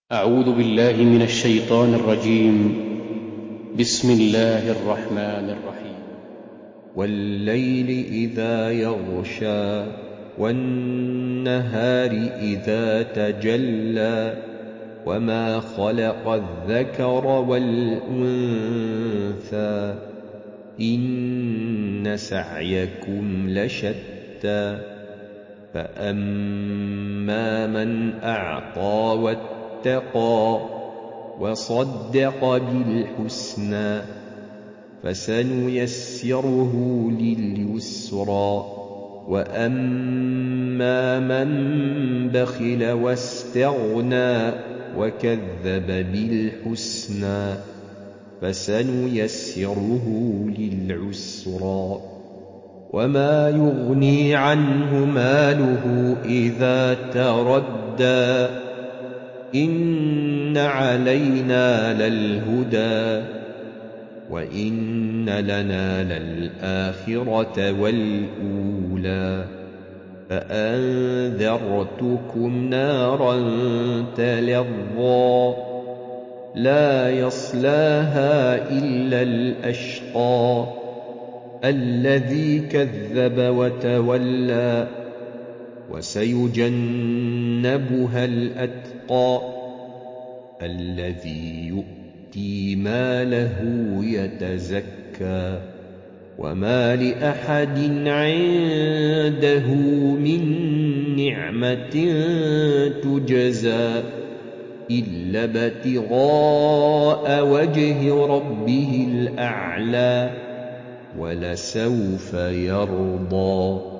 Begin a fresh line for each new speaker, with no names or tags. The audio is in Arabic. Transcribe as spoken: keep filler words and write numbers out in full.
أعوذ بالله من الشيطان الرجيم. بسم الله الرحمن الرحيم.
والليل إذا يغشى والنهار إذا تجلى وما خلق الذكر والأنثى إن سعيكم لشتى فأما من أعطى واتقى وصدق بالحسنى فسنيسره لليسرى وأما من بخل واستغنى وكذب بالحسنى فسنيسره للعسرى وما يغني عنه ماله إذا تردى إن علينا للهدى وإن لنا للآخرة والأولى فأنذرتكم نارا تلظى لا يصلاها إلا الأشقى الذي كذب وتولى وسيجنبها الأتقى الذي يؤتي ماله يتزكى وما لأحد عنده من نعمة تجزى إلا ابتغاء وجه ربه الأعلى ولسوف يرضى.